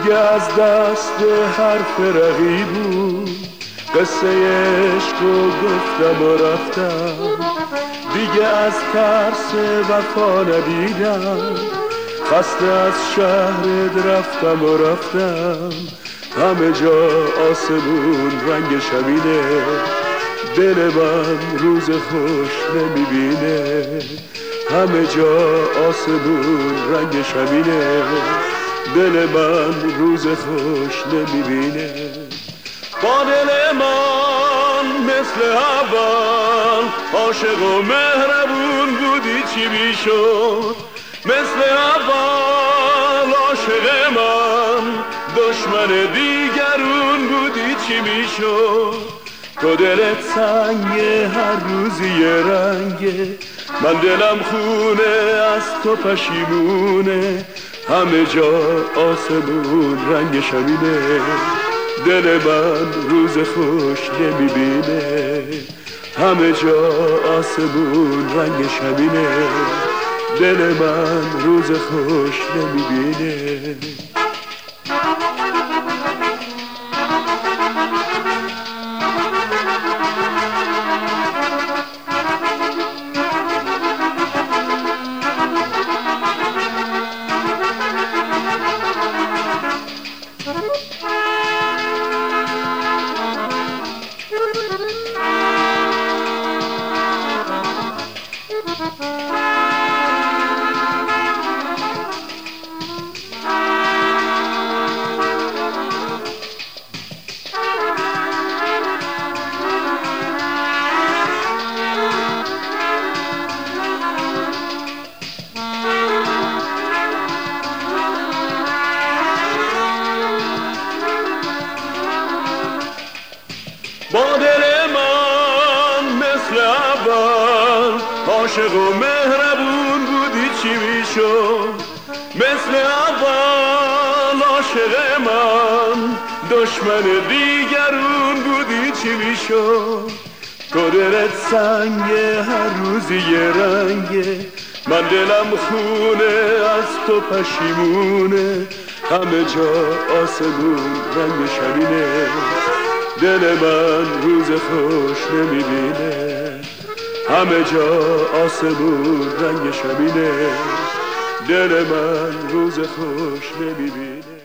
دیگه از دست حرف رقیبون قصه عشقو گفتم و رفتم، دیگه از ترس وفا ندیدم، خسته از شهرت رفتم و رفتم. همه جا آسمون رنگ شبینه، دل من روز خوش نمیبینه. همه جا آسمون رنگ شبینه، دل من روز خوش نمیبینه. با دل من مثل اول عاشق و مهربون بودی چی میشد؟ مثل اول عاشق من دشمن دیگرون بودی چی میشد؟ تو دلت سنگه هر روزی یه رنگه، من دلم خونه از تو پشیمونه. همه جا آسمون رنگ شبینه، دل من روز خوش نمیبینه. همه جا آسمون رنگ شبینه، دل من روز خوش نمیبینه. با دل من مثل اول عاشق و مهربون بودی چی میشد؟ مثل اول عاشق من دشمن دیگرون بودی چی میشد؟ تو دلت سنگه هر روزی یه رنگه، من دلم خونه از تو پشیمونه. همه جا آسمون رنگ شبینه، دل من روز خوش نمیبینه. همه جا آسمون رنگ شبینه، دل من روز خوش نمیبینه.